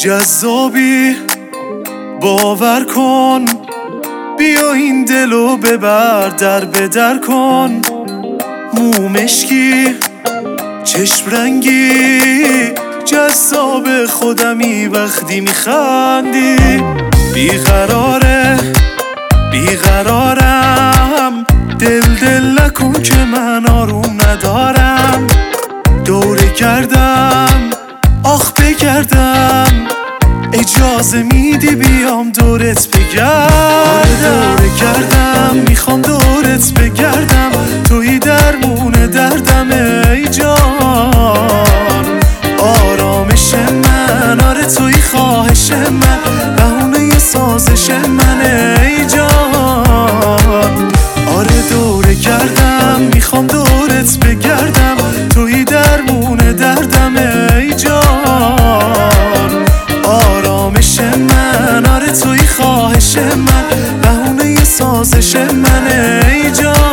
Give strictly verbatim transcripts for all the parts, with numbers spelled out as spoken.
جذابی باور کن، بیا این دلو ببر در به در کن. مو مشکی چشم رنگی جذاب خودمی وقتی میخندی. بیقراره بیقرارم، دل دل نکن که من آروم ندارم. دوره کردم آخ بگردم، اجازه میدی بیام دورت بگردم. دوره کردم میخوام دورت بگردم، توی درمون دردم ای جان. آرامش من، آره توی خواهش من، بهونه سازش من ای جان. آره دوره کردم میخوام دورت بگردم، توی درمون دردم ای جان. آرامش من، آره توی خواهش من، بهونه سازش من ای جان.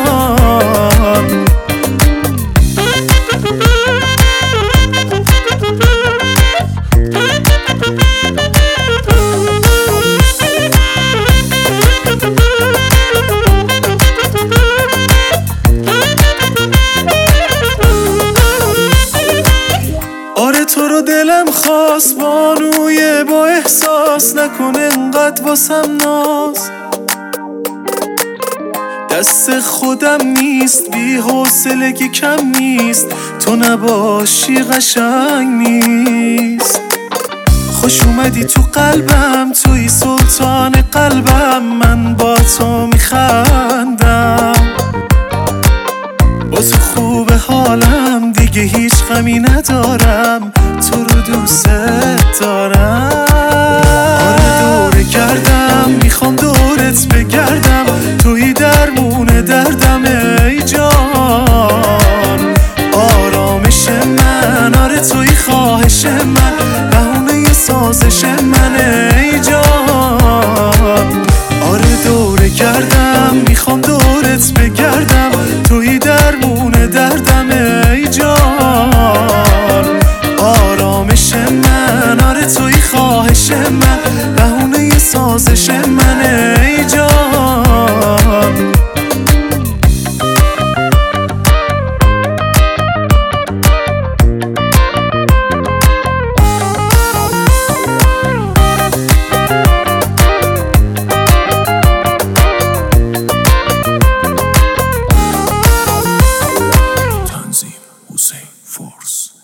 آره تو رو دلم خواست بانوی با احساس، نکنه انقدر واسم ناز. دست خودم نیست، بی حوصلگی کم نیست، تو نباشی قشنگ نیست. خوش اومدی تو قلبم، توی سلطان قلبم، من با تو میخندم. با تو خوب حالم، دیگه هیچ غمی ندارم، تو رو دوست دارم. آره دوره کردم میخوام دورت بگردم، توی درمون دردم ای جان. آرامش من، آره توی خواهش من، بهونه سازش من ای جان. آره دوره کردم میخوام دورت بگردم، توی درمون دردم ای جان. آرامش من، آره توی خواهش من، بهونه سازش من ای جان. Hussein Force.